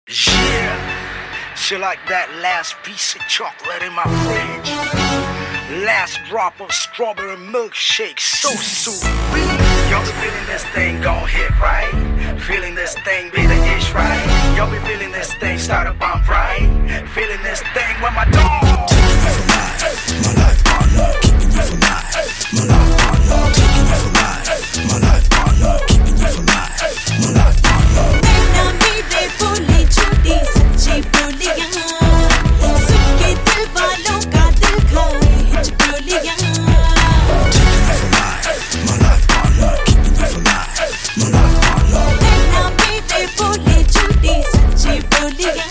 Yeah, she like that last piece of chocolate in my fridge. Last drop of strawberry milkshake, so sweet. Y'all be feeling this thing gon' hit right. Feeling this thing be the ish right. Y'all be feeling this thing start to bump right. Feeling this thing with my dog. Taking you for life, my life partner, keeping you for life. My life partner, taking you for life. My life partner, keeping you for life. My life partner. नैना मेरे बोले झूठी सच्ची बोलियां, सबके दिल वालों का दिल खाए हिचकोलियां. Taking you for life, my life partner, keeping you for life. My life partner. नैना मेरे बोले झूठी सच्ची बोलियां,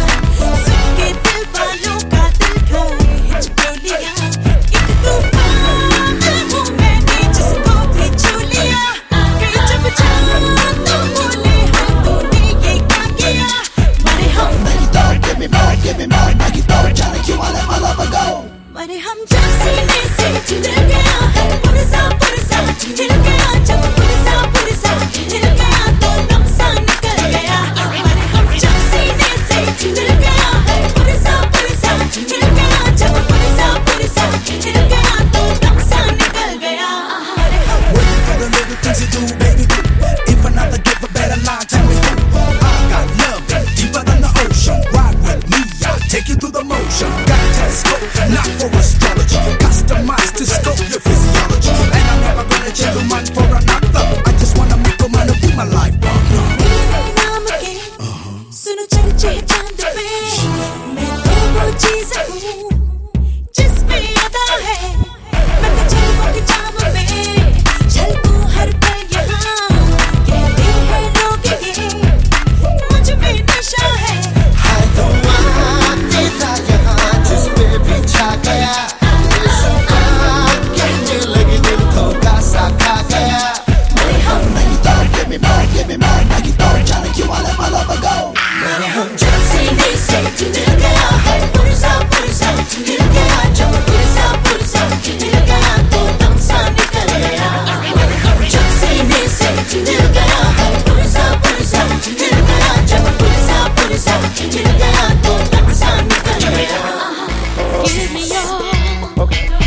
सबके दिल वालों का दिल खाए हिचकोलियां. एक तूफान हूँ मैंने जिसको भी छू लिया, कहीं जब चाँद बोले हाँ तूने ये क्या किया. मरे हम Give me more, give me more, make it more. Trying to keep my lover go. मरे हम जब सीने से हिल गया है पुरसा पुरसा, हिल गया जब पुरसा हिल गया तो दम सा निकल गया. मरे हम जब सीने से हिल गया है पुरसा हिल गया जब पुरसा हिल गया तो दम सा निकल गया. मरे हम Waiting for the little things you do, baby. If another give a better line, tell me who. I got love deeper than the ocean. Ride with me, I'll take you through the motion. Got a telescope, not for astrology. Customized to scope your physiology. And I'm never gonna change a man for another. I just wanna make a man be my life partner. तेरे नाम के सुनो चर्चे चांद पे, मैं तो वो चीज़ हूँ जिसमें अदा है. मैं तो झलकों के जाम में झलकूं हर पल यहाँ. कहते हैं लोग ये मुझ में नशा है. है दुआ तेरा यहाँ जिस पे भी छा गया. ये सुना कहने लगी दिल धोखा सा खा गया. मरे हम Give me more, give me more, make it more. Trying to keep my lover go. मरे हम जब सीने से हिल गया है पुरसा हिल गया जब पुरसा हिल गया तो दम सा निकल गया. मरे हम जब सीने से हिल गया है पुरसा हिल गया जब पुरसा हिल गया तो दम सा निकल गया. Give me your,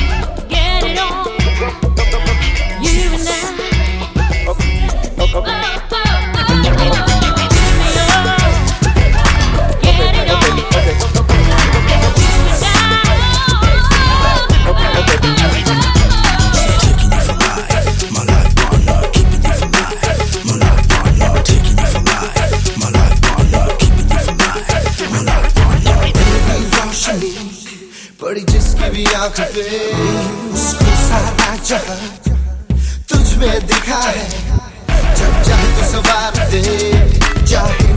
get it on, you and I. Taking you for life, my life partner, keeping you for life. My life partner, taking you for life. My life partner, keeping you for life. My life partner. तेरी रोशनी पड़ी जिसकी भी आँख पे, उसको सारा जहां तुझ में दिखा है. जब चाहे तो सवार दे, चाहे